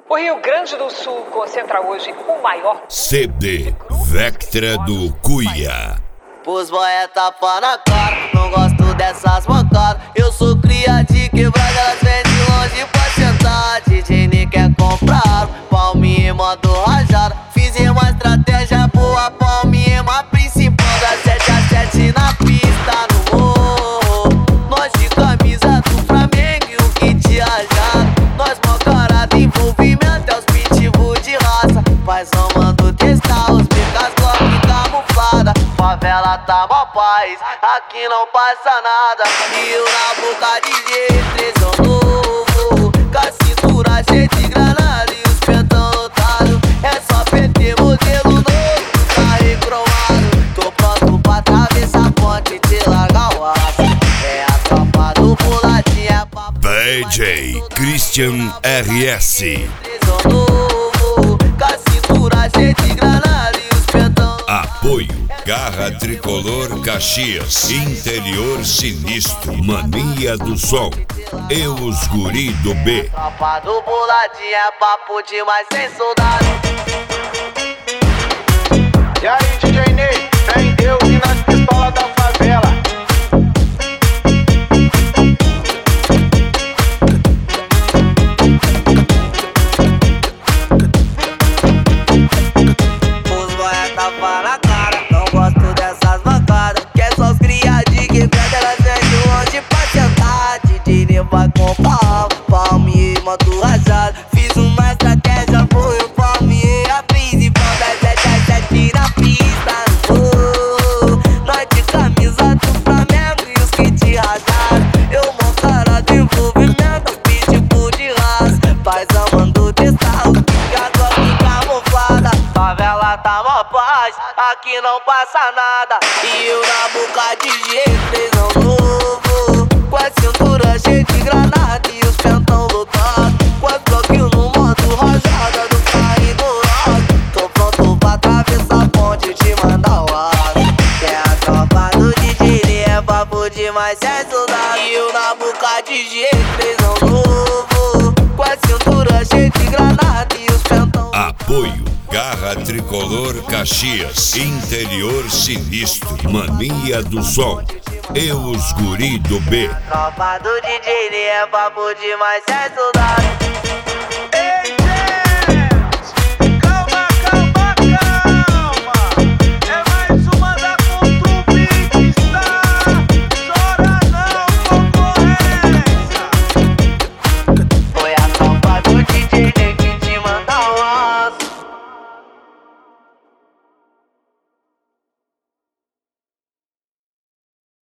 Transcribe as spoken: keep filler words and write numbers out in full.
O Rio Grande do Sul concentra hoje o maior C D Vectra do Cuia. Pus boia tapa na cara, não gosto dessas mancadas. Eu sou cria de quebrada, elas vêm de longe pra sentar. D J nem quer comprar, palminha modo rajada. Fiz uma estratégia boa, palminha principal. Da sete a sete na pista, no morro. Nós de camisa do Flamengo e o kit rajado. Nós mó cara de envolvimento, é os pitbull de raça. Paizão mando testar os picas Glock camuflada. Favela tá mó paz, aqui não passa nada. E eu na boca de G, três novo. Com a cintura cheia de granada e os pentão lotados. É só P T modelo novo, carro cromado. Tô pronto pra atravessar a ponte e te largar o aço. É a tropa do puladinha pra D J Christian R S. Três novo, com a cintura cheia de granada e os pentão. Apoio Garra Tricolor Caxias, Interior Sinistro, Mania do Som e os Guri do B. Tropa do boladinha é papo demais sem soldado. E aí, D J Ney, vem Deus e nas pistolas da favela. Os boia tapa na cara, não gosto dessas mancadas. Que é só os cria de quebrada, elas vêm de longe pra sentar. D J nem vai comprar, palminha modo rajado. Fiz uma estratégia, foi o palminha principal. Das sete a sete na pista, no nós de camisa do Flamengo e os kit rajados. Eu mó cara de envolvimento, os pitbull de raça. Paizão mandou testar os picas Glock camuflada. Favela tá mó paz, aqui não passa nada. E eu na boca de G, três novo. Com a cintura cheia de granada e os pentão lotados. Com as bloquinhos no modo rajada do carro dourado. Tô pronto pra atravessar a ponte e te mandar o aço. Que é a tropa do D J, é papo demais, é soldado. E eu na boca de G, três novo. Com a cintura cheia de granada e os pentão. Apoio Garra Tricolor Caxias, Interior Sinistro, Mania do Som e os Guri do B. Tropa do D J, é papo demais, é soldado.